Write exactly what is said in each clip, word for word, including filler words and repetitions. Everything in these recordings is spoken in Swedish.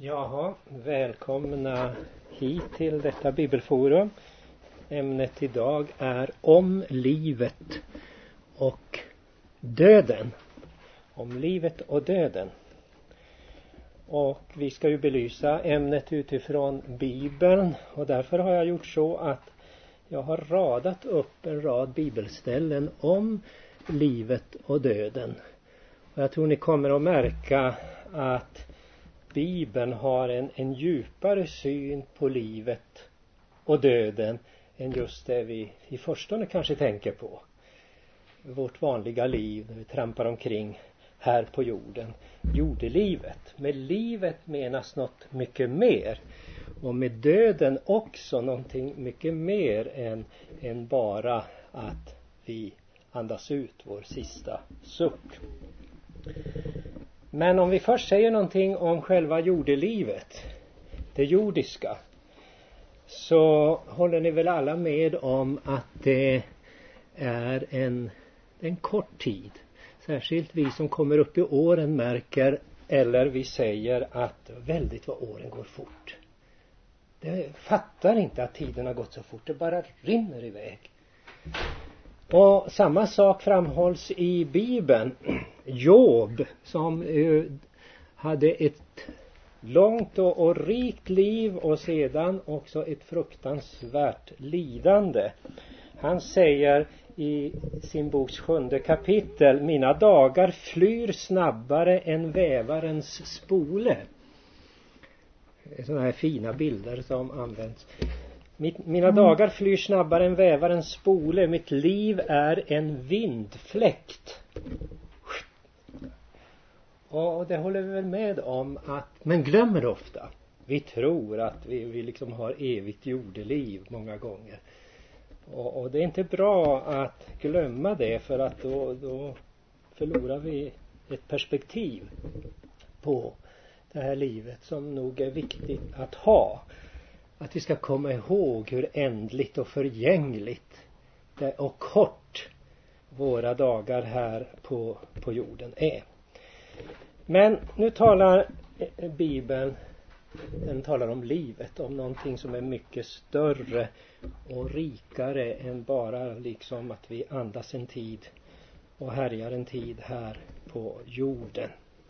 Jaha, välkomna hit till detta bibelforum. Ämnet idag är om livet och döden. Om livet och döden. Och vi ska ju belysa ämnet utifrån Bibeln. Och därför har jag gjort så att jag har radat upp en rad bibelställen om livet och döden. Och jag tror ni kommer att märka att Bibeln har en, en djupare syn på livet och döden än just det vi i förstone kanske tänker på. Vårt vanliga liv, när vi trampar omkring här på jorden. Jordelivet. Med livet menas något mycket mer. Och med döden också någonting mycket mer än, än bara att vi andas ut vår sista suck. Men om vi först säger någonting om själva jordelivet, det jordiska, så håller ni väl alla med om att det är en, en kort tid. Särskilt vi som kommer upp i åren märker, eller vi säger att väldigt vad åren går fort. Det fattar inte att tiden har gått så fort, det bara rinner iväg. Och samma sak framhålls i Bibeln. Job, som uh, hade ett långt och, och rikt liv och sedan också ett fruktansvärt lidande. Han säger i sin boks sjunde kapitel: mina dagar flyr snabbare än vävarens spole. Sådana här fina bilder som används. Mina dagar flyr snabbare än vävarens spole. Mitt liv är en vindfläkt. Och det håller vi väl med om att, men glömmer det ofta. Vi tror att vi, vi liksom har evigt jordeliv många gånger. Och, och det är inte bra att glömma det, för att då, då förlorar vi ett perspektiv på det här livet som nog är viktigt att ha. Att vi ska komma ihåg hur ändligt och förgängligt det och kort våra dagar här på, på jorden är. Men nu talar Bibeln, den talar om livet, om någonting som är mycket större och rikare än bara liksom att vi andas en tid och härjar en tid här på jorden.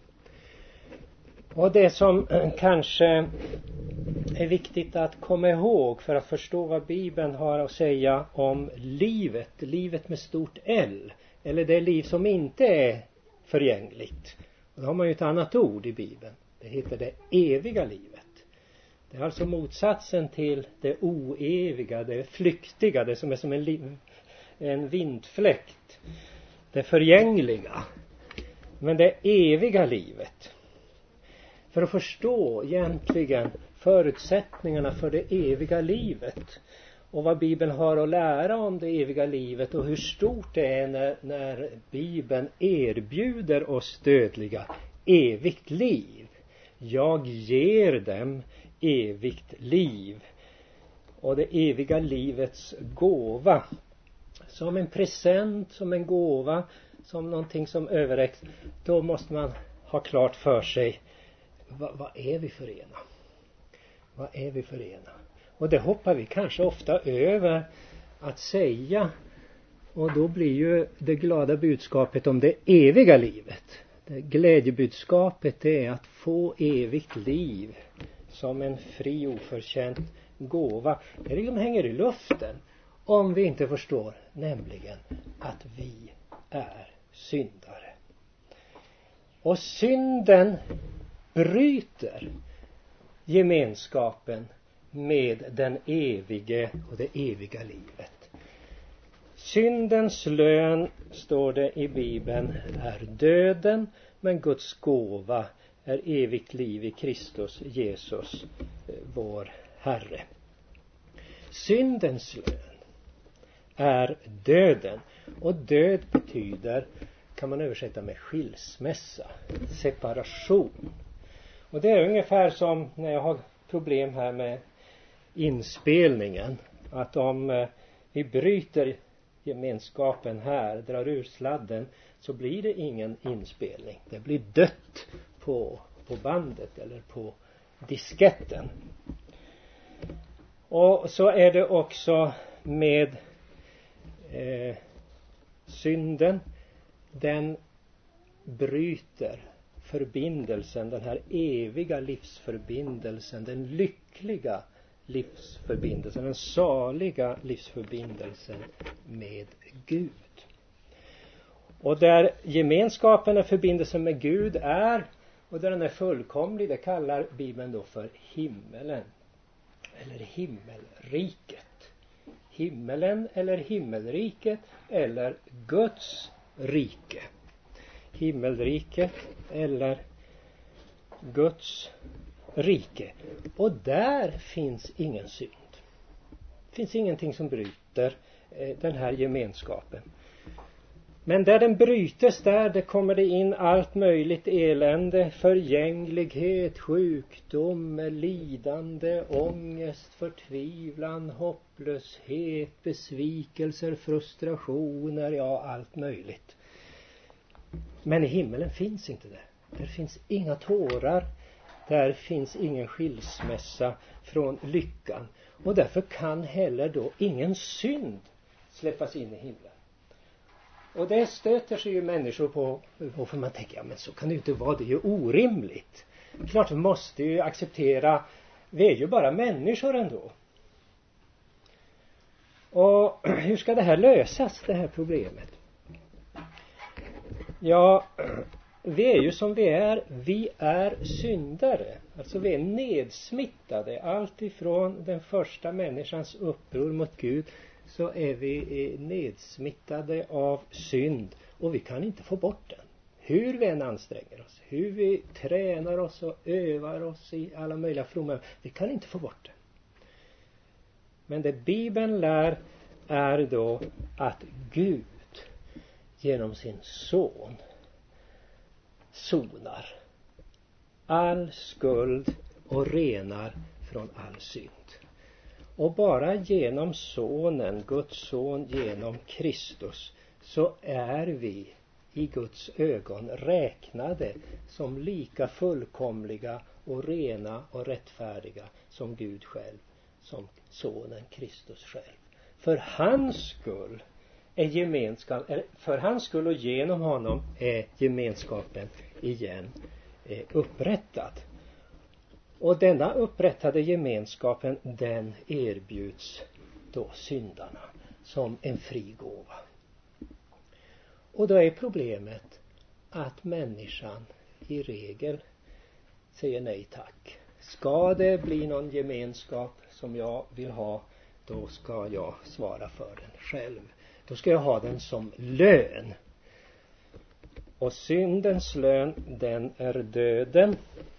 Och det som kanske är viktigt att komma ihåg för att förstå vad Bibeln har att säga om livet, livet med stort L, eller det liv som inte är förgängligt. Och då har man ju ett annat ord i Bibeln. Det heter det eviga livet. Det är alltså motsatsen till det oeviga, det flyktiga, det som är som en, liv, en vindfläkt. Det förgängliga. Men det eviga livet. För att förstå egentligen förutsättningarna för det eviga livet och vad Bibeln har att lära om det eviga livet och hur stort det är när, när Bibeln erbjuder oss dödliga evigt liv. Jag ger dem evigt liv. Och det eviga livets gåva. Som en present, som en gåva, som någonting som överräcks. Då måste man ha klart för sig, vad, vad är vi för ena? Vad är vi för ena? Och det hoppar vi kanske ofta över att säga. Och då blir ju det glada budskapet om det eviga livet. Det glädjebudskapet är att få evigt liv som en fri oförtjänt gåva. Det liksom hänger i luften om vi inte förstår, nämligen att vi är syndare. Och synden bryter gemenskapen med den evige och det eviga livet. Syndens lön, står det i Bibeln, är döden, men Guds gåva är evigt liv i Kristus Jesus, vår Herre. Syndens lön är döden, och död betyder, kan man översätta med skilsmässa, separation. Och det är ungefär som när jag har problem här med inspelningen, att om vi bryter gemenskapen här, drar ur sladden, så blir det ingen inspelning. Det blir dött på, på bandet eller på disketten. Och så är det också med eh, synden. Den bryter förbindelsen, den här eviga livsförbindelsen, den lyckliga livsförbindelsen, den saliga livsförbindelsen med Gud. Och där gemenskapen och förbindelsen med Gud är, och där den är fullkomlig, det kallar Bibeln då för himmelen eller himmelriket. Himmelen eller himmelriket eller Guds rike. Himmelriket eller Guds rike. Och där finns ingen synd. Det finns ingenting som bryter eh, den här gemenskapen. Men där den brytes, där det kommer det in allt möjligt elände, förgänglighet, sjukdom, lidande, ångest, förtvivlan, hopplöshet, besvikelser, frustrationer, ja allt möjligt. Men i himmelen finns inte det. Där finns inga tårar, där finns ingen skilsmässa från lyckan. Och därför kan heller då ingen synd släppas in i himlen. Och det stöter sig ju människor på, och för man tänker, ja men så kan det ju inte vara, det är ju orimligt. Klart vi måste ju acceptera, vi är ju bara människor ändå. Och hur ska det här lösas, det här problemet? Ja, vi är ju som vi är, vi är syndare. Alltså vi är nedsmittade, allt ifrån den första människans uppror mot Gud, så är vi nedsmittade av synd och vi kan inte få bort den. Hur vi än anstränger oss, hur vi tränar oss och övar oss i alla möjliga fromma, vi kan inte få bort den. Men det Bibeln lär är då att Gud genom sin son sonar all skuld och renar från all synd. Och bara genom sonen, Guds son genom Kristus, så är vi i Guds ögon räknade som lika fullkomliga och rena och rättfärdiga som Gud själv, som sonen Kristus själv. För hans skull är gemenskap, för hans skull och genom honom är gemenskapen igen upprättad. Och denna upprättade gemenskapen, den erbjuds då syndarna som en fri gåva. Och då är problemet att människan i regel säger nej tack. Ska det bli någon gemenskap som jag vill ha, då ska jag svara för den själv. Då ska jag ha den som lön. Och syndens lön, den är döden.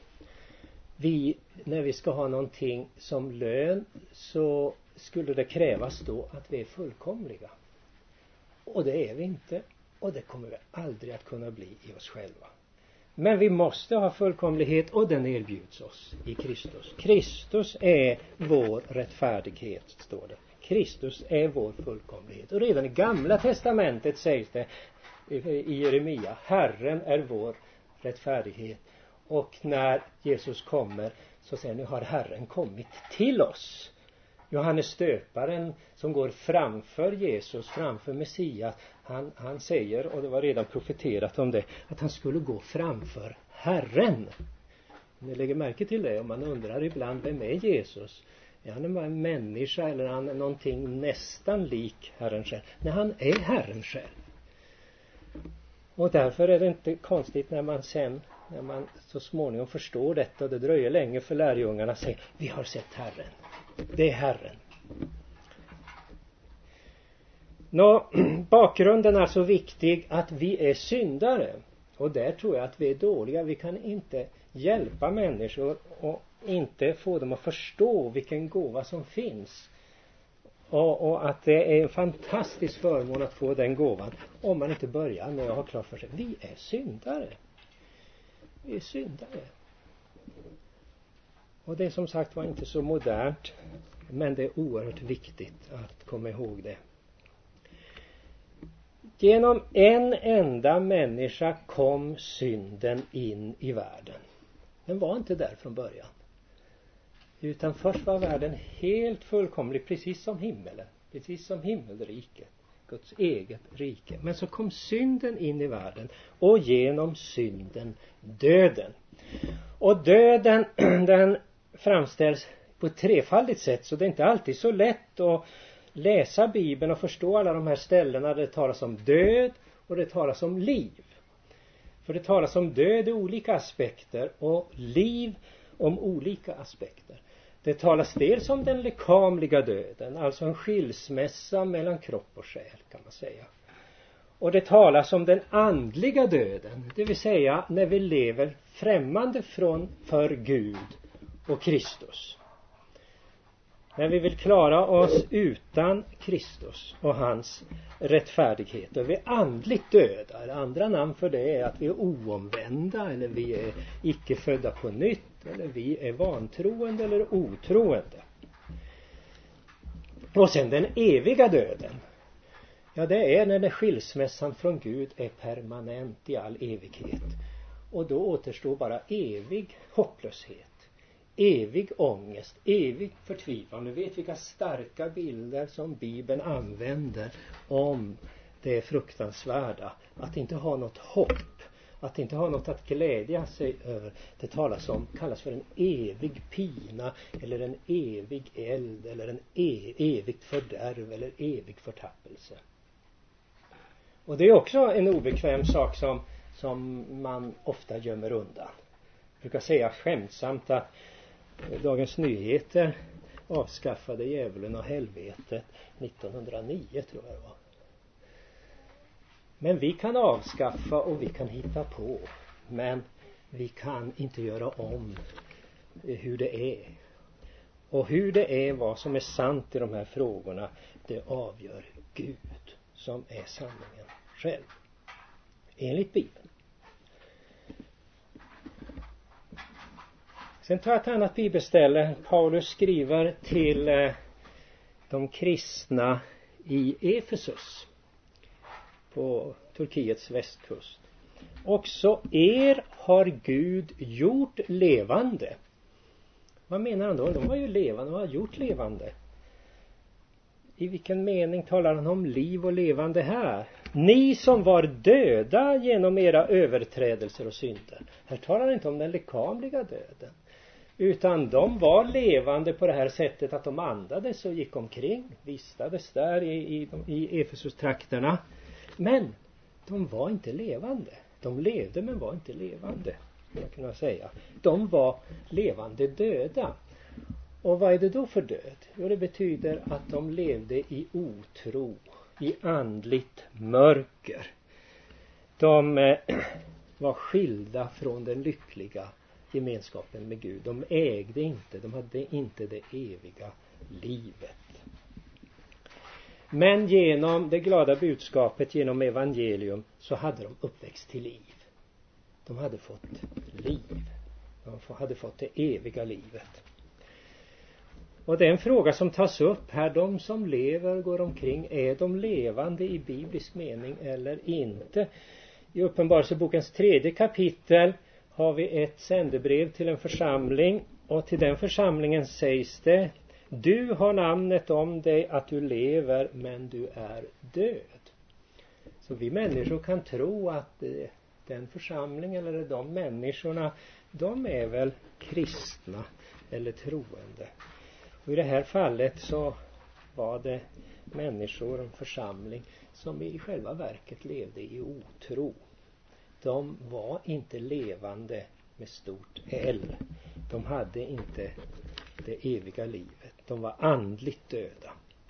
Vi, när vi ska ha någonting som lön, så skulle det krävas då att vi är fullkomliga. Och det är vi inte. Och det kommer vi aldrig att kunna bli i oss själva. Men vi måste ha fullkomlighet, och den erbjuds oss i Kristus. Kristus är vår rättfärdighet, står det. Kristus är vår fullkomlighet. Och redan i Gamla testamentet sägs det i Jeremia, Herren är vår rättfärdighet. Och när Jesus kommer så säger, nu har Herren kommit till oss. Johannes Stöparen som går framför Jesus, framför Messias, han, han säger, och det var redan profeterat om det, att han skulle gå framför Herren. Ni lägger märke till det, om man undrar ibland, vem är Jesus? Är han en människa eller är han någonting nästan lik Herren själv? Nej, han är Herren själv. Och därför är det inte konstigt när man sen, när man så småningom förstår detta, och det dröjer länge för lärjungarna att säga, vi har sett Herren. Det är Herren. Nå, bakgrunden är så viktig, att vi är syndare. Och där tror jag att vi är dåliga. Vi kan inte hjälpa människor och inte få dem att förstå vilken gåva som finns. Och, och att det är en fantastisk förmån att få den gåvan, om man inte börjar med att ha klart för sig. Vi är syndare. Vi är syndare. Och det är som sagt var inte så modernt, men det är oerhört viktigt att komma ihåg det. Genom en enda människa kom synden in i världen. Den var inte där från början. Utan först var världen helt fullkomlig, precis som himmelen. Precis som himmelriket. Guds eget rike. Men så kom synden in i världen. Och genom synden döden. Och döden den framställs på ett trefaldigt sätt. Så det är inte alltid så lätt att läsa Bibeln och förstå alla de här ställena. Det talas om död och det talas om liv. För det talas om död i olika aspekter och liv om olika aspekter. Det talas dels om den lekamliga döden, alltså en skilsmässa mellan kropp och själ kan man säga. Och det talas om den andliga döden, det vill säga när vi lever främmande från för Gud och Kristus. När vi vill klara oss utan Kristus och hans rättfärdighet. Och vi är andligt döda. Andra namn för det är att vi är oomvända eller vi är icke födda på nytt eller vi är vantroende eller otroende. Och sen den eviga döden. Ja, det är när den skilsmässan från Gud är permanent i all evighet. Och då återstår bara evig hopplöshet. Evig ångest, evig förtvivlan. Nu vet vilka starka bilder som Bibeln använder om det fruktansvärda. Att inte ha något hopp. Att inte ha något att glädja sig över. Det talas om, kallas för en evig pina. Eller en evig eld. Eller en e- evigt fördärv. Eller evig förtappelse. Och det är också en obekväm sak som, som man ofta gömmer undan. Jag brukar säga skämtsamt att Dagens Nyheter avskaffade djävulen och helvetet nittonhundranittio tror jag det var. Men vi kan avskaffa och vi kan hitta på. Men vi kan inte göra om hur det är. Och hur det är, vad som är sant i de här frågorna, det avgör Gud som är sanningen själv. Enligt Bibeln. Sen tar jag ett annat bibelställe. Paulus skriver till eh, de kristna i Efesus på Turkiets västkust. Också er har Gud gjort levande. Vad menar han då? De var ju levande, de har gjort levande. I vilken mening talar han om liv och levande här? Ni som var döda genom era överträdelser och synder. Här talar han inte om den lekamliga döden. Utan de var levande på det här sättet att de andades och gick omkring. Vistades där i, i, i Efesus-trakterna. Men de var inte levande. De levde men var inte levande. Jag kan säga. De var levande döda. Och vad är det då för död? Jo, det betyder att de levde i otro. I andligt mörker. De eh, var skilda från den lyckliga gemenskapen med Gud. De ägde inte, de hade inte det eviga livet. Men genom det glada budskapet, genom evangelium, så hade de uppväxt till liv. De hade fått liv. De hade fått det eviga livet. Och det är en fråga som tas upp här. De som lever, går omkring, är de levande i biblisk mening eller inte? I Uppenbarelsebokens tredje kapitel har vi ett sändebrev till en församling. Och till den församlingen sägs det: du har namnet om dig att du lever, men du är död. Så vi människor kan tro att den församlingen eller de människorna, de är väl kristna eller troende. Och i det här fallet så var det människor, en församling, som i själva verket levde i otro. De var inte levande med stort L. De hade inte det eviga livet. De var andligt döda.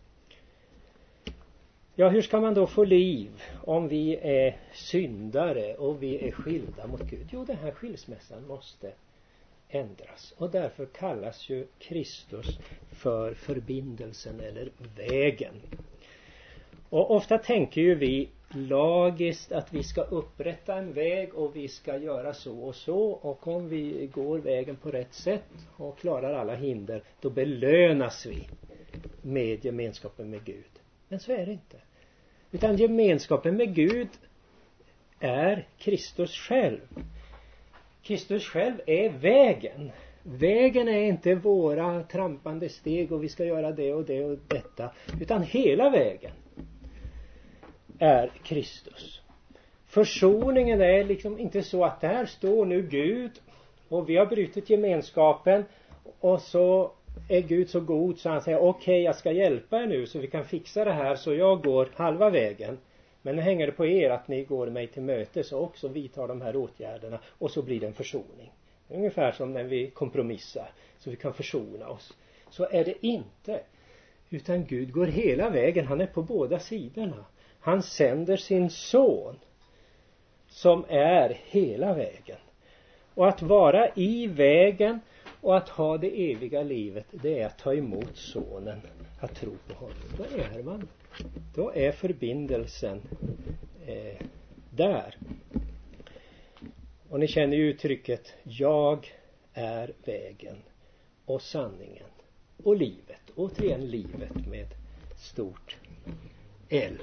Ja, hur ska man då få liv om vi är syndare och vi är skilda mot Gud? Jo, den här skilsmässan måste ändras. Och därför kallas ju Kristus för förbindelsen eller vägen. Och ofta tänker ju vi lagiskt att vi ska upprätta en väg och vi ska göra så och så. Och om vi går vägen på rätt sätt och klarar alla hinder, då belönas vi med gemenskapen med Gud. Men så är det inte. Utan gemenskapen med Gud är Kristus själv. Kristus själv är vägen. Vägen är inte våra trampande steg och vi ska göra det och det och detta, utan hela vägen är Kristus. Försoningen är liksom inte så att där står nu Gud och vi har brutit gemenskapen och så är Gud så god så han säger okej, okay, jag ska hjälpa er nu så vi kan fixa det här så jag går halva vägen. Men nu hänger det på er att ni går mig till mötes och också vidtar de här åtgärderna och så blir det en försoning. Ungefär som när vi kompromissar så vi kan försona oss. Så är det inte. Utan Gud går hela vägen, han är på båda sidorna. Han sänder sin son som är hela vägen. Och att vara i vägen och att ha det eviga livet, det är att ta emot sonen, att tro på honom. Då är man, då är förbindelsen eh, där. Och ni känner ju uttrycket, jag är vägen och sanningen och livet. Återigen livet med stort L.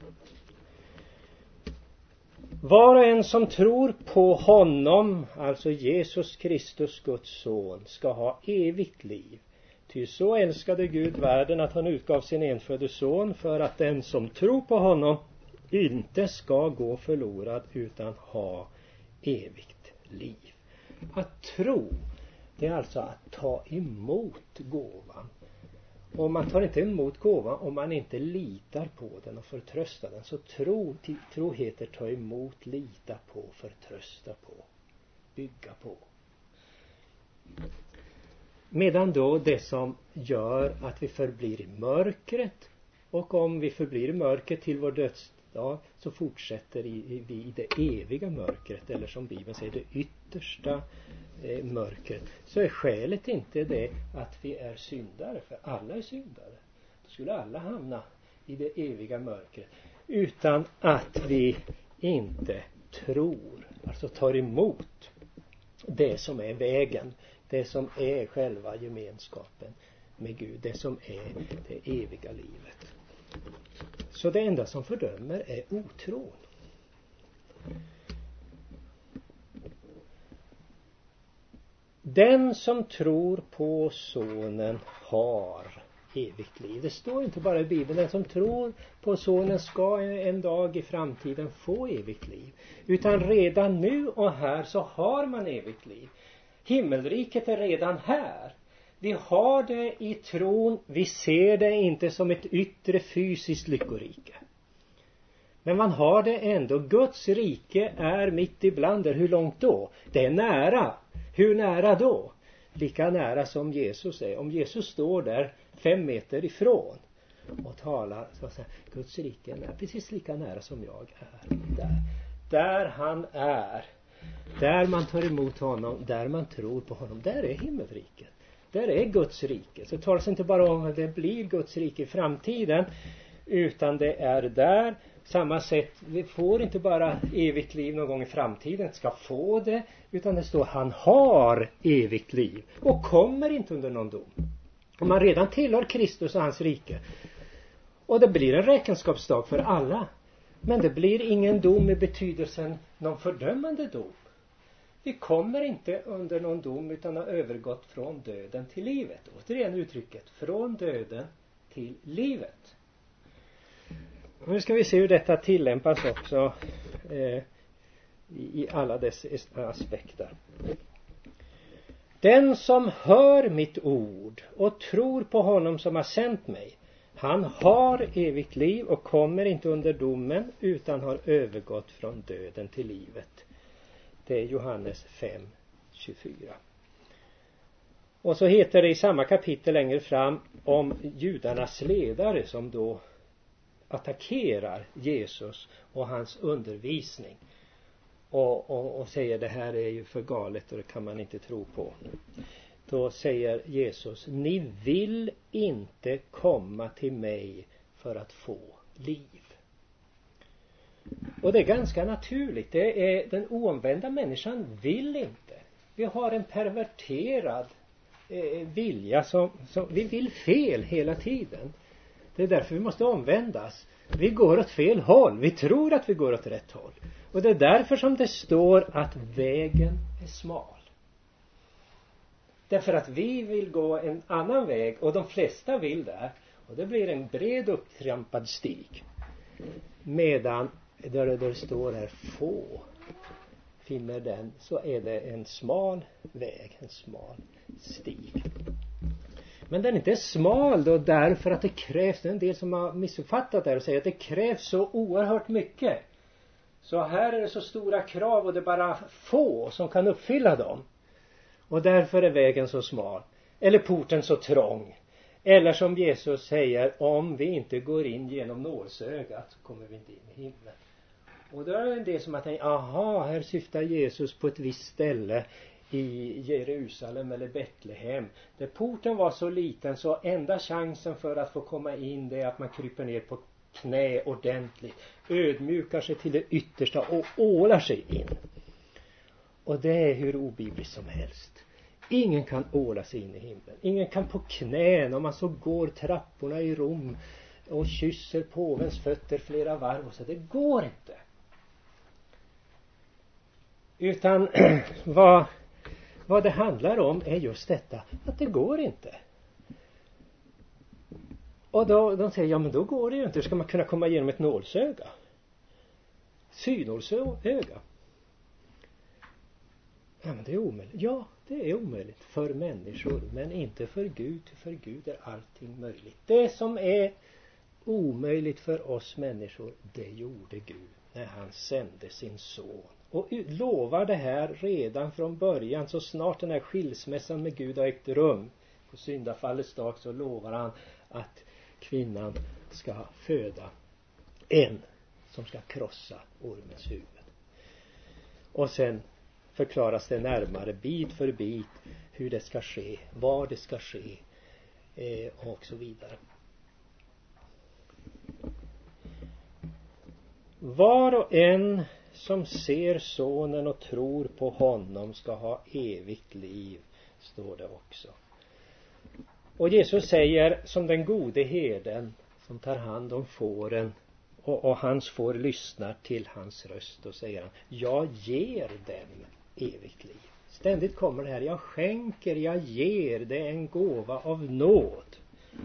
Var och en som tror på honom, alltså Jesus Kristus, Guds son, ska ha evigt liv. Ty så älskade Gud världen att han utgav sin enfödde son för att den som tror på honom inte ska gå förlorad utan ha evigt liv. Att tro, det är alltså att ta emot gåvan. Och man tar inte emot gåvan om man inte litar på den och förtröstar den. Så tro, tro heter ta emot, lita på, förtrösta på, bygga på. Medan då det som gör att vi förblir i mörkret, och om vi förblir i mörkret till vår dödsdag, så fortsätter vi i det eviga mörkret, eller som Bibeln säger, det yttersta eh, mörkret. Så är skälet inte det att vi är syndare, för alla är syndare. Då skulle alla hamna i det eviga mörkret, utan att vi inte tror, alltså tar emot det som är vägen, det som är själva gemenskapen med Gud, det som är det eviga livet. Så det enda som fördömer är otron. Den som tror på sonen har evigt liv. Det står inte bara i Bibeln, den som tror på sonen ska en dag i framtiden få evigt liv. Utan redan nu och här så har man evigt liv. Himmelriket är redan här. Vi har det i tron, vi ser det inte som ett yttre fysiskt lyckorike. Men man har det ändå. Guds rike är mitt ibland er. Hur långt då? Det är nära. Hur nära då? Lika nära som Jesus är. Om Jesus står där fem meter ifrån och talar, så att säga, Guds rike är precis lika nära som jag är. Där, där han är. Där man tar emot honom, där man tror på honom, där är himmelriket. Där är Guds rike. Så det talas inte bara om att det blir Guds rike i framtiden, utan det är där. Samma sätt, vi får inte bara evigt liv någon gång i framtiden, ska få det, utan det står han har evigt liv och kommer inte under någon dom. Om man redan tillhör Kristus och hans rike. Och det blir en räkenskapsdag för alla. Men det blir ingen dom i betydelsen någon fördömande dom. Vi kommer inte under någon dom utan har övergått från döden till livet. Återigen uttrycket, från döden till livet. Och nu ska vi se hur detta tillämpas också eh, i alla dess aspekter. Den som hör mitt ord och tror på honom som har sänt mig, han har evigt liv och kommer inte under domen utan har övergått från döden till livet. Det är Johannes fem tjugofyra. Och så heter det i samma kapitel längre fram om judarnas ledare som då attackerar Jesus och hans undervisning. Och, och, och säger det här är ju för galet och det kan man inte tro på. Då säger Jesus, ni vill inte komma till mig för att få liv. Och det är ganska naturligt. Det är den oomvända människan vill inte. Vi har en perverterad eh, vilja som, som vi vill fel hela tiden. Det är därför vi måste omvändas. Vi går åt fel håll. Vi tror att vi går åt rätt håll. Och det är därför som det står att vägen är smal. Därför att vi vill gå en annan väg och de flesta vill det. Och det blir en bred upptrampad stig. Medan där det står här få finner den, så är det en smal väg, en smal stig. Men den är inte smal då därför att det krävs, en del som har missuppfattat det och säger att det krävs så oerhört mycket. Så här är det så stora krav och det är bara få som kan uppfylla dem. Och därför är vägen så smal. Eller porten så trång. Eller som Jesus säger, om vi inte går in genom nålsögat så kommer vi inte in i himlen. Och då är det en del som har tänkt, aha, här syftar Jesus på ett visst ställe i Jerusalem eller Betlehem. Där porten var så liten så enda chansen för att få komma in det är att man kryper ner på knä ordentligt. Ödmjukar sig till det yttersta och ålar sig in. Och det är hur obibliskt som helst. Ingen kan åla sig in i himlen. Ingen kan på knän om man så går trapporna i Rom och kysser påvens fötter flera varv. Så det går inte. Utan vad, vad det handlar om är just detta. Att det går inte. Och då de säger, ja men då går det ju inte. Hur ska man kunna komma igenom ett nålsöga? Synålsöga. Ja men det är omöjligt. Ja, det är omöjligt för människor. Men inte för Gud. För Gud är allting möjligt. Det som är omöjligt för oss människor, det gjorde Gud när han sände sin son. Och lovar det här redan från början. Så snart den här skilsmässan med Gud har ägt rum. På syndafallets dag så lovar han att kvinnan ska föda en som ska krossa ormens huvud. Och sen förklaras det närmare bit för bit hur det ska ske, var det ska ske eh, och så vidare. Var och en som ser sonen och tror på honom ska ha evigt liv, står det också. Och Jesus säger som den gode herden som tar hand om fåren och, och hans får lyssnar till hans röst och säger han, jag ger dem evigt liv. Ständigt kommer det här, jag skänker, jag ger, det är en gåva av nåd.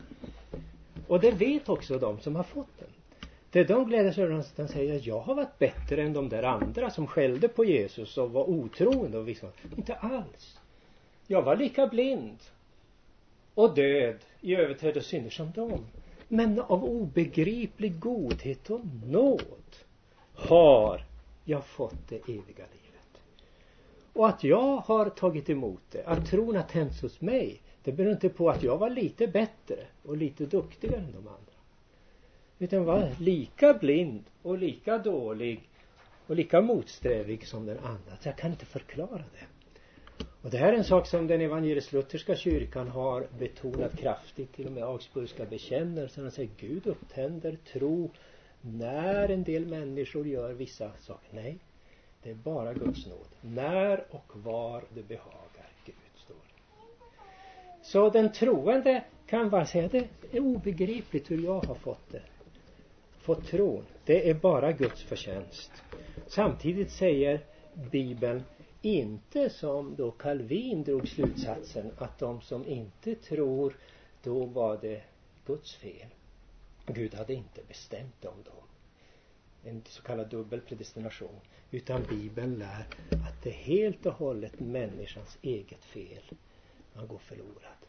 Och det vet också de som har fått den. Det de gläder sig över, de säger, jag har varit bättre än de där andra som skällde på Jesus och var otroende och visste, inte alls. Jag var lika blind och död i överträd och synder som dem. Men av obegriplig godhet och nåd har jag fått det eviga livet. Och att jag har tagit emot det, att tron har tänts hos mig, det beror inte på att jag var lite bättre och lite duktigare än de andra. Utan var lika blind och lika dålig och lika motsträvig som den andra. Så jag kan inte förklara det. Och det här är en sak som den evangelisk-lutherska kyrkan har betonat kraftigt. Till och med Augsburgska bekännelsen. De säger Gud upptänder tro när en del människor gör vissa saker. Nej, det är bara Guds nåd. När och var det behagar Gud, står det. Så den troende kan bara säga det är obegripligt hur jag har fått det. Fått tron. Det är bara Guds förtjänst. Samtidigt säger Bibeln inte som då Calvin drog slutsatsen att de som inte tror, då var det Guds fel. Gud hade inte bestämt om dem. En så kallad dubbel predestination. Utan Bibeln lär att det är helt och hållet människans eget fel. Man går förlorad.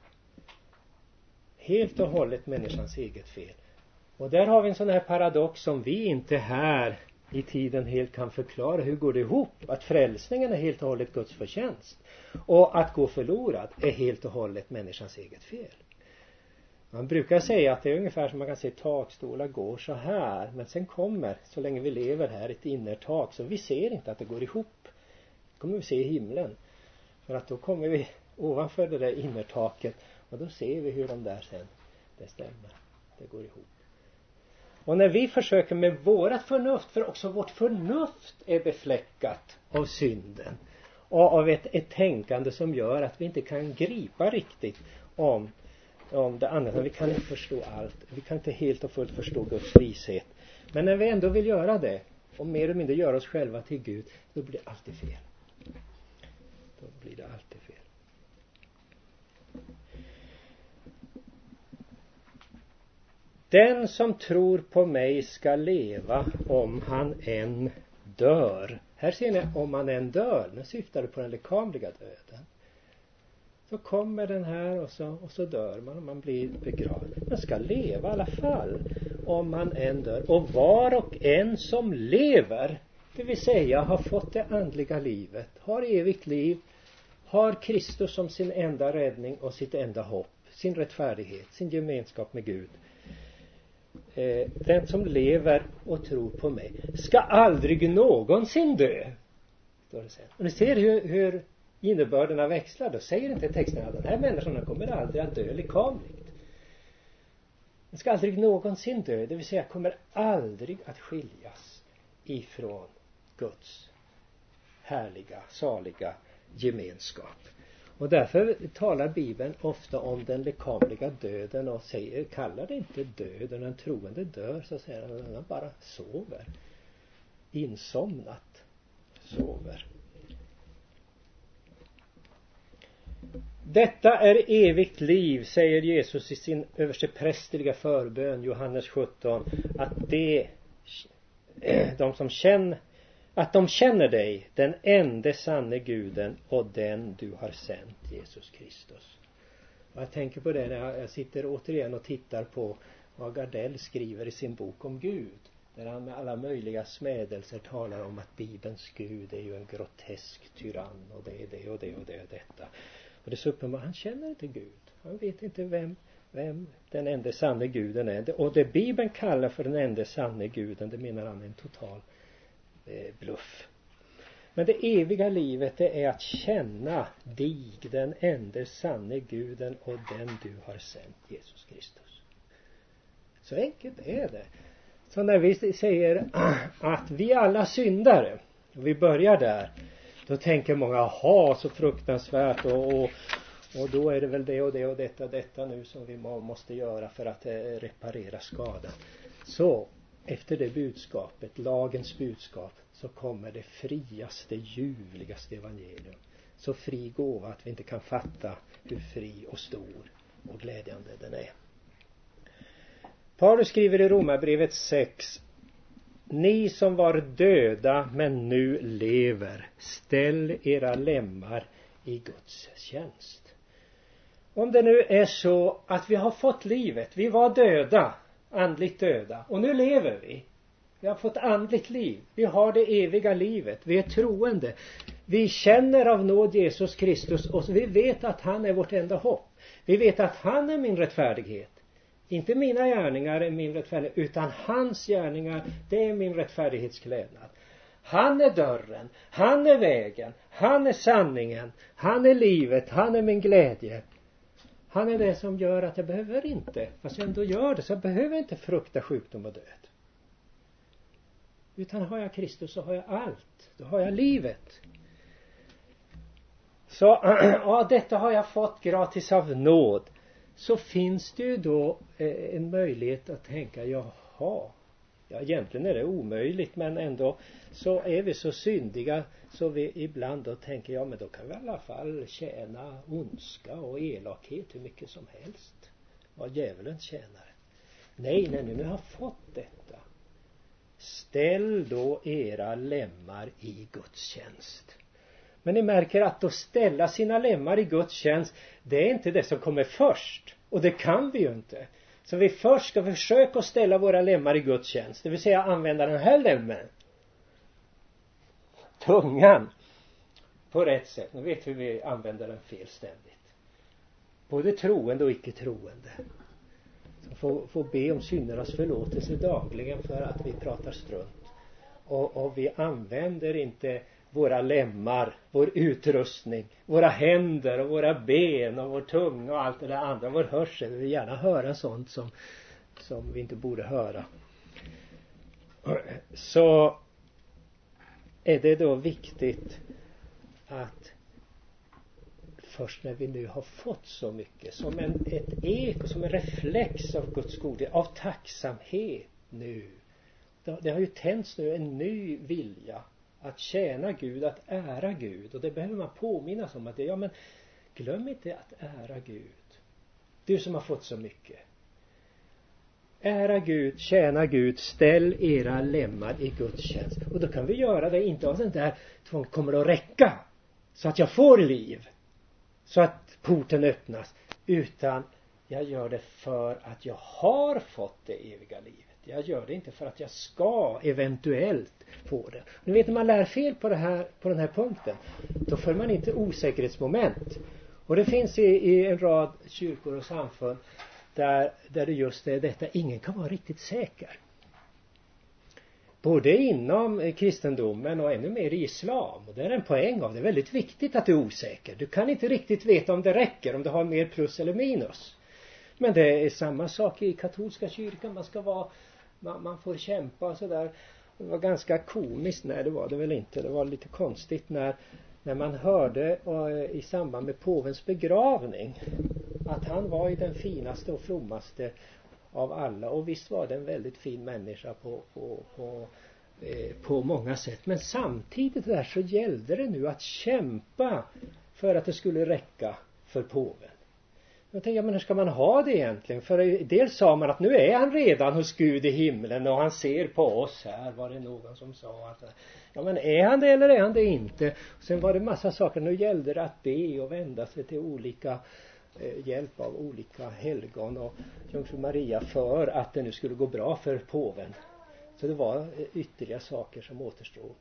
Helt och hållet människans eget fel. Och där har vi en sån här paradox som vi inte här i tiden helt kan förklara. Hur går det ihop? Att frälsningen är helt och hållet Guds förtjänst. Och att gå förlorad är helt och hållet människans eget fel. Man brukar säga att det är ungefär som man kan se takstolar går så här. Men sen kommer, så länge vi lever här, ett innertak. Så vi ser inte att det går ihop. Det kommer vi se i himlen. För att då kommer vi ovanför det där innertaket. Och då ser vi hur de där sen, det stämmer. Det går ihop. Och när vi försöker med vårat förnuft, för också vårt förnuft är befläckat av synden. Och av ett, ett tänkande som gör att vi inte kan gripa riktigt om, om det andra. Vi kan inte förstå allt. Vi kan inte helt och fullt förstå Guds vishet. Men när vi ändå vill göra det, och mer eller mindre göra oss själva till Gud, då blir det alltid fel. Då blir det alltid fel. Den som tror på mig ska leva om han än dör. Här ser ni, om han än dör. Nu syftar det på den lekamliga döden. Så kommer den här och så, och så dör man och man blir begravd. Man ska leva i alla fall om man än dör. Och var och en som lever, det vill säga har fått det andliga livet, har evigt liv, har Kristus som sin enda räddning och sitt enda hopp, sin rättfärdighet, sin gemenskap med Gud. Eh, den som lever och tror på mig ska aldrig någonsin dö. Står det sen. Och ni ser hur, hur innebörderna växlar. Då säger inte texten att den här människan kommer aldrig att dö lekamligt. Den ska aldrig någonsin dö. Det vill säga kommer aldrig att skiljas ifrån Guds härliga, saliga gemenskap. Och därför talar Bibeln ofta om den lekamliga döden och säger, kallar det inte död. När den troende dör så säger han att han bara sover. Insomnat sover. Detta är evigt liv, säger Jesus i sin översteprästerliga förbön, Johannes sjutton, att det, de som känner, att de känner dig, den enda sanne guden och den du har sänt, Jesus Kristus. Och jag tänker på det när jag sitter återigen och tittar på vad Gardell skriver i sin bok om Gud. Där han med alla möjliga smädelser talar om att Bibelns Gud är ju en grotesk tyrann och det är det och det och det och detta. Och det är så uppenbart, han känner inte Gud. Han vet inte vem, vem den enda sanne guden är. Och det Bibeln kallar för den enda sanne guden, det menar han är en total eh, bluff. Men det eviga livet, det är att känna dig, den enda sanne guden och den du har sänt, Jesus Kristus. Så enkelt är det. Så när vi säger att vi alla syndare, och vi börjar där, då tänker många, aha, så fruktansvärt och, och, och då är det väl det och det och detta detta nu som vi må, måste göra för att eh, reparera skadan. Så efter det budskapet, lagens budskap, så kommer det friaste, ljuvligaste evangelium. Så fri gåva att vi inte kan fatta hur fri och stor och glädjande den är. Paulus skriver i Romarbrevet sex: ni som var döda men nu lever, ställ era lemmar i Guds tjänst. Om det nu är så att vi har fått livet, vi var döda, andligt döda, och nu lever vi. Vi har fått andligt liv, vi har det eviga livet, vi är troende. Vi känner av nåd Jesus Kristus och vi vet att han är vårt enda hopp. Vi vet att han är min rättfärdighet. Inte mina gärningar är min rättfärdighet, utan hans gärningar, det är min rättfärdighetsklädnad. Han är dörren, han är vägen, han är sanningen, han är livet, han är min glädje. Han är det som gör att jag behöver inte, fast jag ändå gör det, så jag behöver inte frukta sjukdom och död. Utan har jag Kristus så har jag allt, då har jag livet. Så ja, detta har jag fått gratis av nåd. Så finns det ju då eh, en möjlighet att tänka, jaha, ja egentligen är det omöjligt, men ändå så är vi så syndiga så vi ibland då tänker, ja men då kan vi i alla fall tjäna ondska och elakhet hur mycket som helst. Vad djävulen tjänar. Nej, när ni nu har fått detta, ställ då era lemmar i Guds tjänst. Men ni märker att då ställa sina lemmar i Guds tjänst, det är inte det som kommer först. Och det kan vi ju inte. Så vi först ska försöka att ställa våra lemmar i Guds tjänst. Det vill säga använda den här lemmen, tungan, på rätt sätt. Nu vet vi hur vi använder den fel ständigt. Både troende och icke troende. Så får, får be om syndernas förlåtelse dagligen för att vi pratar strunt. Och, och vi använder inte våra lemmar, vår utrustning, våra händer och våra ben och vår tunga och allt det där andra, vår hörsel. Vi vill gärna höra sånt som, som vi inte borde höra. Så är det då viktigt att först när vi nu har fått så mycket, som en, ett eko, som en reflex av Guds godhet, av tacksamhet nu. Det, det har ju tänts nu en ny vilja att tjäna Gud, att ära Gud. Och det behöver man påminnas om att det, ja men glöm inte att ära Gud. Du som har fått så mycket. ära Gud, tjäna Gud, ställ era lemmar i Guds tjänst. Och då kan vi göra det inte av den där tvång, kommer det att räcka så att jag får liv, så att porten öppnas, utan jag gör det för att jag har fått det eviga livet. Jag gör det inte för att jag ska eventuellt få det. Ni vet, när man lär fel på, det här, på den här punkten, då får man inte osäkerhetsmoment. Och det finns i, i en rad kyrkor och samfund där, där det just är detta, ingen kan vara riktigt säker. Både inom kristendomen och ännu mer i islam. Och det är en poäng av det. Det är väldigt viktigt att du är osäker. Du kan inte riktigt veta om det räcker, om det har mer plus eller minus. Men det är samma sak i katolska kyrkan. Man ska vara, man, man får kämpa och sådär. Det var ganska komiskt. Nej, det var det väl inte. Det var lite konstigt när, när man hörde uh, i samband med påvens begravning att han var i den finaste och frommaste av alla. Och visst var det en väldigt fin människa på, på, på, eh, på många sätt. Men samtidigt där så gällde det nu att kämpa för att det skulle räcka för påven. Jag tänkte, ja, men hur ska man ha det egentligen? För dels sa man att nu är han redan hos Gud i himlen och han ser på oss här. Var det någon som sa att, ja, men är han det eller är han det inte? Och sen var det massa saker. Nu gällde det att be och vända sig till olika eh, hjälp av olika helgon och Jungfru Maria för att det nu skulle gå bra för påven. Så det var eh, ytterligare saker som återstod.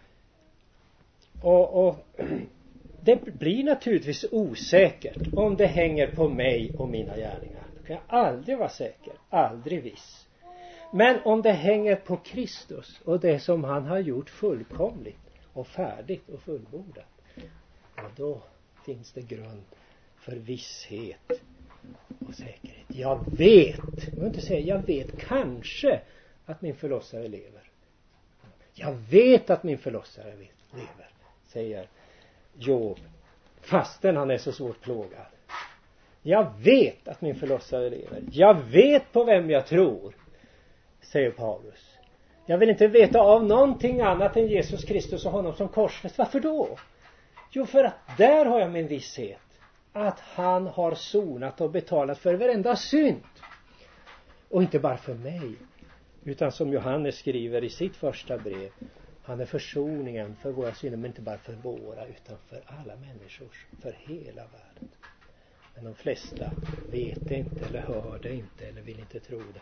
Och... och det blir naturligtvis osäkert om det hänger på mig och mina gärningar. Då kan jag aldrig vara säker, aldrig viss. Men om det hänger på Kristus och det som han har gjort fullkomligt och färdigt och fullbordat, ja, då finns det grund för visshet och säkerhet. Jag vet, jag vill inte säga jag vet kanske att min förlossare lever. Jag vet att min förlossare lever, säger Job, fastän han är så svårt plågad. Jag vet att min förlossare lever. Jag vet på vem jag tror, säger Paulus. Jag vill inte veta av någonting annat än Jesus Kristus och honom som korsfäst. Varför då? Jo, för att där har jag min visshet. Att han har sonat och betalat för varenda synd. Och inte bara för mig, utan som Johannes skriver i sitt första brev, han är försoningen för våra synder, men inte bara för våra, utan för alla människors, för hela världen. Men de flesta vet det inte, eller hör det inte, eller vill inte tro det.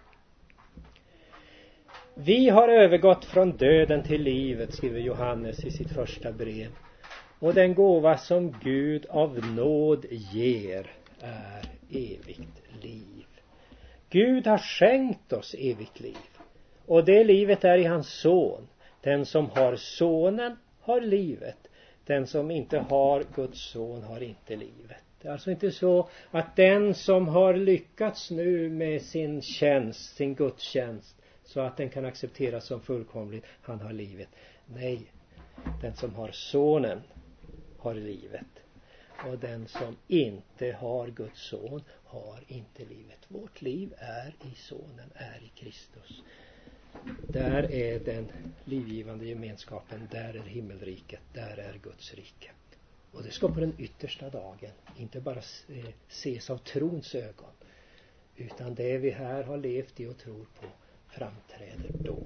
Vi har övergått från döden till livet, skriver Johannes i sitt första brev. Och den gåva som Gud av nåd ger är evigt liv. Gud har skänkt oss evigt liv. Och det livet är i hans son. Den som har sonen har livet. Den som inte har Guds son har inte livet. Det är alltså inte så att den som har lyckats nu med sin tjänst, sin gudstjänst, så att den kan accepteras som fullkomlig, han har livet. Nej, den som har sonen har livet. Och den som inte har Guds son har inte livet. Vårt liv är i sonen, är i Kristus. Där är den livgivande gemenskapen, där är himmelriket, där är Guds rike. Och det ska på den yttersta dagen inte bara ses av trons ögon, utan det vi här har levt i och tror på framträder då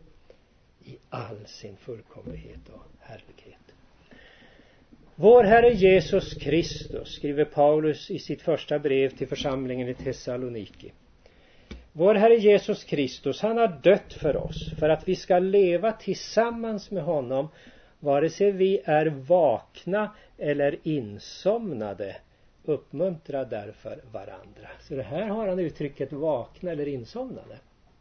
i all sin fullkomlighet och härlighet. Vår Herre Jesus Kristus, skriver Paulus i sitt första brev till församlingen i Thessaloniki. Vår Herre Jesus Kristus, han har dött för oss, för att vi ska leva tillsammans med honom, vare sig vi är vakna eller insomnade. Uppmuntra därför varandra. Så det här har han uttrycket vakna eller insomnade.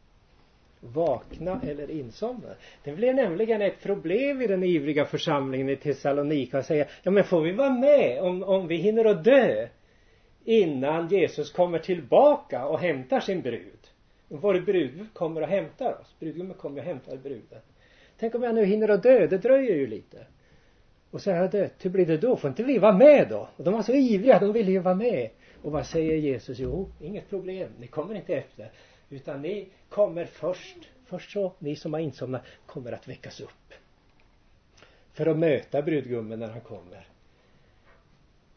Vakna eller insomnade. Det blir nämligen ett problem i den ivriga församlingen i Thessalonika att säga, ja men får vi vara med om, om vi hinner att dö innan Jesus kommer tillbaka och hämtar sin brud. Vår brud kommer och hämtar oss. Brudgummen kommer och hämtar bruden. Tänk om jag nu hinner att dö, det dröjer ju lite. Och så har jag dött, hur blir det då? Får inte vi vara med då? Och de var så ivriga, de ville ju vara med. Och vad säger Jesus? Jo, inget problem, ni kommer inte efter. Utan ni kommer först, först så, ni som har insomnat, kommer att väckas upp. För att möta brudgummen när han kommer.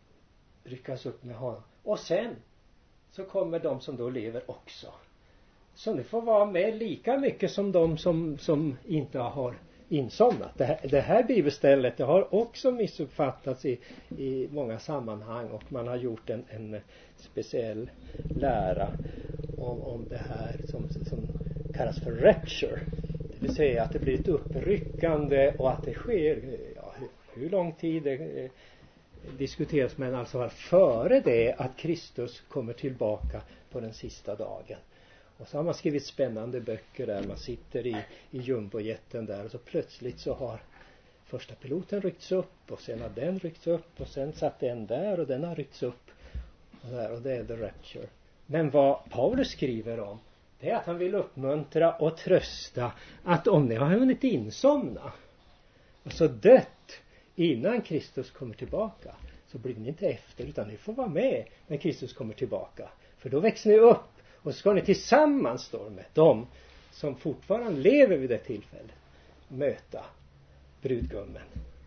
Ryckas upp med honom. Och sen så kommer de som då lever också Så ni får vara med lika mycket som de som, som inte har insomnat. Det här, det här bibelstället, det har också missuppfattats i, i många sammanhang, och man har gjort en, en speciell lära om, om det här som, som kallas för rapture. Det vill säga att det blir ett uppryckande och att det sker, ja, hur, hur lång tid det eh, diskuteras, men alltså före det att Kristus kommer tillbaka på den sista dagen. Och så har man skrivit spännande böcker där man sitter i, i jumbojätten där, och så plötsligt så har första piloten ryckts upp, och sen har den ryckts upp, och sen satt den där och den har ryckts upp och, där, och det är the rapture. Men vad Paulus skriver om, det är att han vill uppmuntra och trösta att om ni har hunnit insomna, alltså dött innan Kristus kommer tillbaka, så blir ni inte efter, utan ni får vara med när Kristus kommer tillbaka, för då växer ni upp. Och så ska ni tillsammans då med dem som fortfarande lever vid det tillfället möta brudgummen.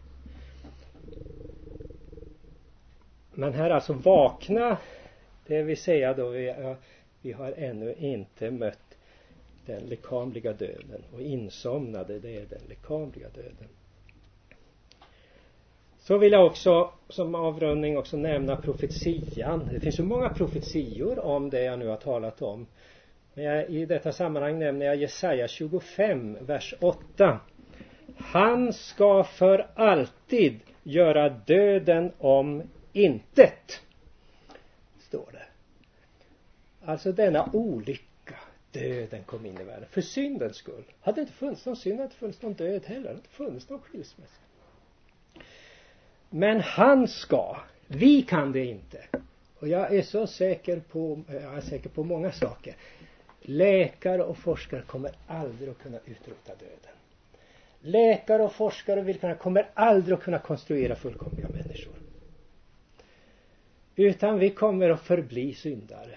Men här alltså vakna, det vill säga då vi, vi har ännu inte mött den lekamliga döden. Och insomnade, det är den lekamliga döden. Så vill jag också som avrundning också nämna profetian. Det finns ju många profetior om det jag nu har talat om. Men jag, i detta sammanhang nämner jag Jesaja tjugofem, vers åtta. Han ska för alltid göra döden om intet, står det. Alltså denna olycka, döden kom in i världen för syndens skull. Hade det inte funnits någon synd, hade det inte funnits någon död heller. Det hade inte funnits någon skilsmässa. Men han ska, vi kan det inte. Och jag är så säker på, jag är säker på många saker. Läkare och forskare kommer aldrig att kunna utrota döden. Läkare och forskare vill kunna, kommer aldrig att kunna konstruera fullkomliga människor. Utan vi kommer att förbli syndare.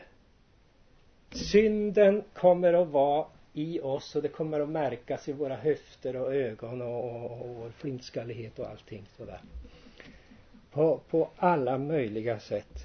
Synden kommer att vara i oss, och det kommer att märkas i våra höfter och ögon och, och, och vår flintskallighet och allting sådär. På, på alla möjliga sätt.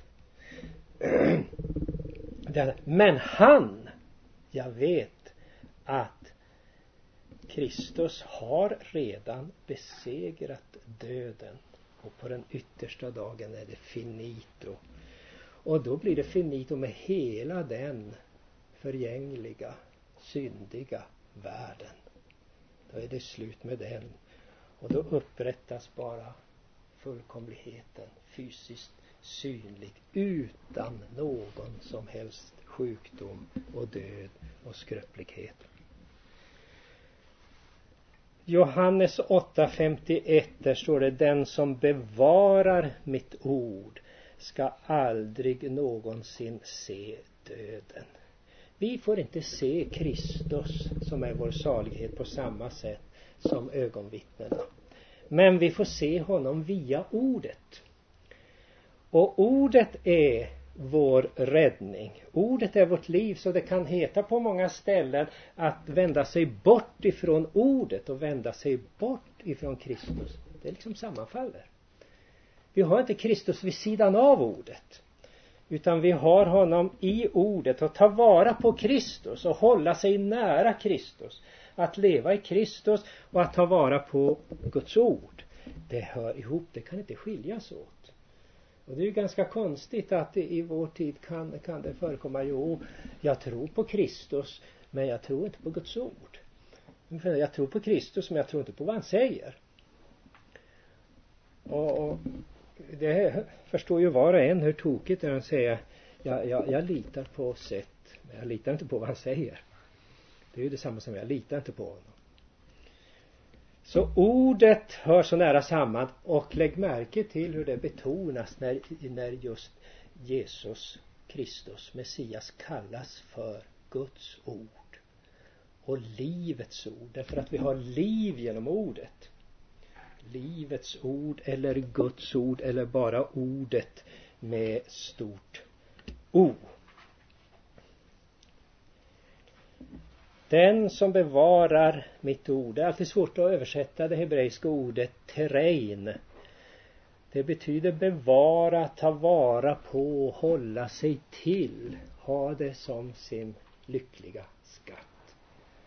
Men han, jag vet att Kristus har redan besegrat döden, och på den yttersta dagen är det finito. Och då blir det finito med hela den förgängliga, syndiga världen. Då är det slut med den, och då upprättas bara fullkomligheten, fysiskt synlig, utan någon som helst sjukdom och död och skröplighet. Johannes åtta femtioett, där står det: den som bevarar mitt ord ska aldrig någonsin se döden. Vi får inte se Kristus som är vår salighet på samma sätt som ögonvittnena. Men vi får se honom via ordet. Och ordet är vår räddning. Ordet är vårt liv, så det kan heta på många ställen att vända sig bort ifrån ordet och vända sig bort ifrån Kristus. Det liksom sammanfaller. Vi har inte Kristus vid sidan av ordet, utan vi har honom i ordet, och ta vara på Kristus och hålla sig nära Kristus. Att leva i Kristus och att ta vara på Guds ord, det hör ihop, det kan inte skiljas åt. Och det är ju ganska konstigt att i vår tid kan, kan det förekomma, jo, jag tror på Kristus, men jag tror inte på Guds ord. Jag tror på Kristus, men jag tror inte på vad han säger. Och, och det förstår ju var och en hur tokigt är han säger, jag, jag, jag litar på sätt, men jag litar inte på vad han säger. Det är ju detsamma som jag litar inte på honom. Så ordet hör så nära samman, och lägg märke till hur det betonas när, när just Jesus Kristus, Messias, kallas för Guds ord och livets ord. Därför att vi har liv genom ordet. Livets ord eller Guds ord, eller bara ordet med stort O. Den som bevarar mitt ord. Det är alltid svårt att översätta det hebreiska ordet terrein. Det betyder bevara, ta vara på, hålla sig till, ha det som sin lyckliga skatt.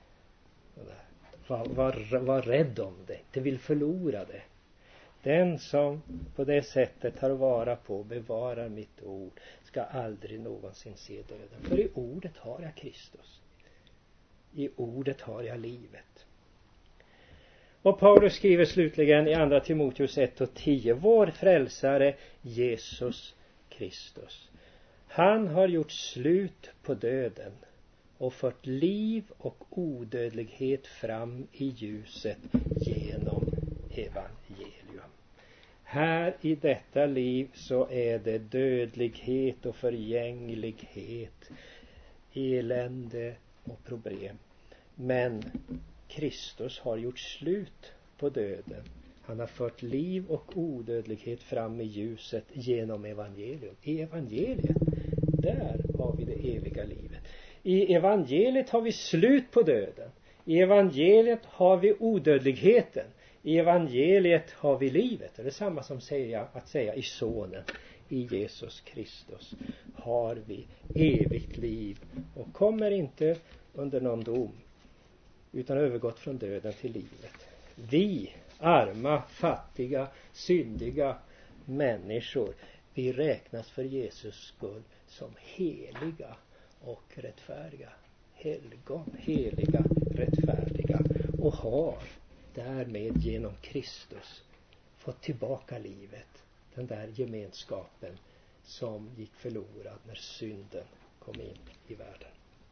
Var, var, var rädd om det, inte vill förlora det. Den som på det sättet tar vara på, bevarar mitt ord, ska aldrig någonsin se döden. För i ordet har jag Kristus. I ordet har jag livet. Och Paulus skriver slutligen i andra Timoteus ett och tio: vår frälsare Jesus Kristus. Han har gjort slut på döden och fört liv och odödlighet fram i ljuset genom evangelium. Här i detta liv så är det dödlighet och förgänglighet, elände och problem. Men Kristus har gjort slut på döden. Han har fört liv och odödlighet fram i ljuset genom evangelium. I evangeliet, där har vi det eviga livet. I evangeliet har vi slut på döden. I evangeliet har vi odödligheten. I evangeliet har vi livet. Det är samma som säga, att säga i sonen. I Jesus Kristus har vi evigt liv och kommer inte under någon dom, utan övergått från döden till livet. Vi, arma, fattiga, syndiga människor, vi räknas för Jesus skull som heliga och rättfärdiga. Helgon, heliga, rättfärdiga, och har därmed genom Kristus fått tillbaka livet. Den där gemenskapen som gick förlorad när synden kom in i världen.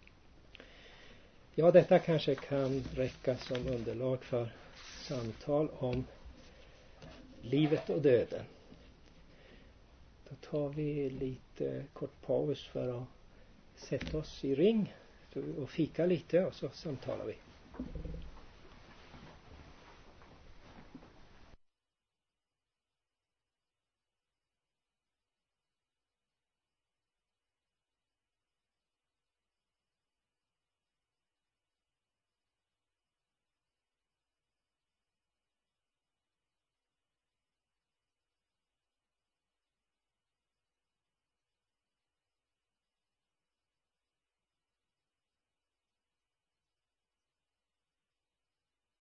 Ja, detta kanske kan räcka som underlag för samtal om livet och döden. Då tar vi lite kort paus för att sätta oss i ring och fika lite, och så samtalar vi.